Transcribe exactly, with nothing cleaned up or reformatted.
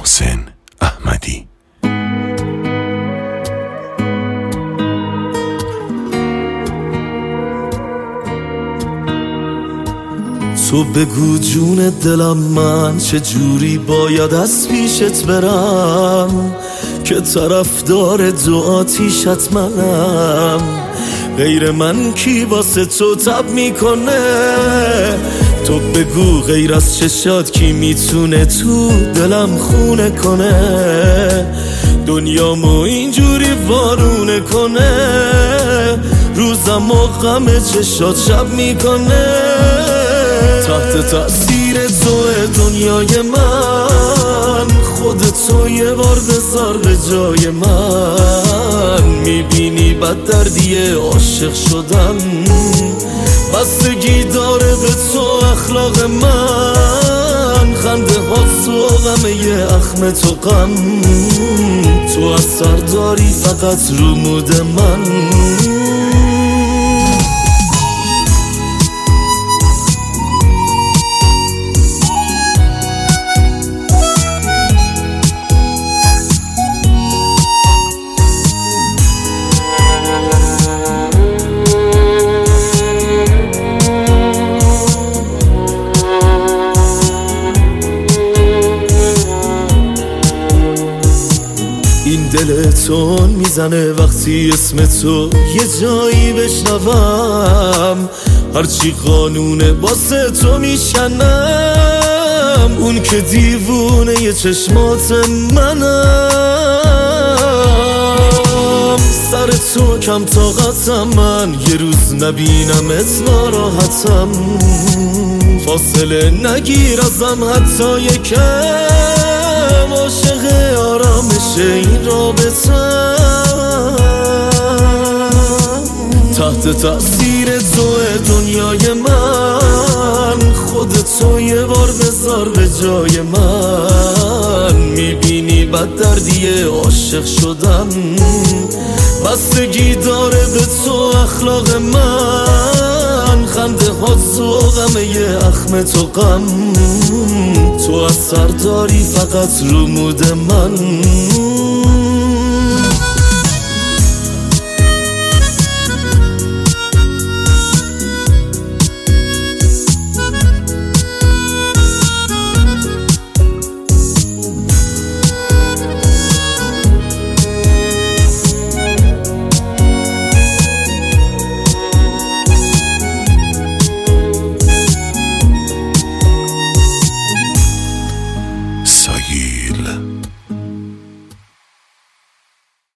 محسن احمدی. تو بگو جون دلم من چه جوری باید از پیشت برم که طرفدار دو آتیشت منم. غیر من کی واسه تو تب میکنه؟ تو بگو غیر از چشات کی میتونه تو دلم خونه کنه؟ دنیامو اینجوری وارونه کنه، روزم و غم چشات شب میکنه. تحت تأثیر توه دنیای من، خودتو یه بار بذار به جای من. میبینی بد دردیه عاشق شدم، بستگی داره به تو اخلاق من. خنده ها تو غمه یه اخم تو غم، تو اثر داری فقط رو مود من. این دل تون میزنه وقتی اسم تو یه جایی بشنوم، هرچی قانونه واسه تو میشنم. اون که دیوونه یه چشمات منم، سر تو کم طاقتم من، یه روز نبینمت ناراحتم. فاصله نگیر ازم حتی یکم، عاشق آرامش این رابطم. تحت تأثیر توه دنیای من، خودتو یه بار بذار به جای من. میبینی بد دردیه عاشق شدم، بستگی داره به تو اخلاق من. خنده ها تو غمه یه اخم تو غم، تو اثر داری فقط رو مود من.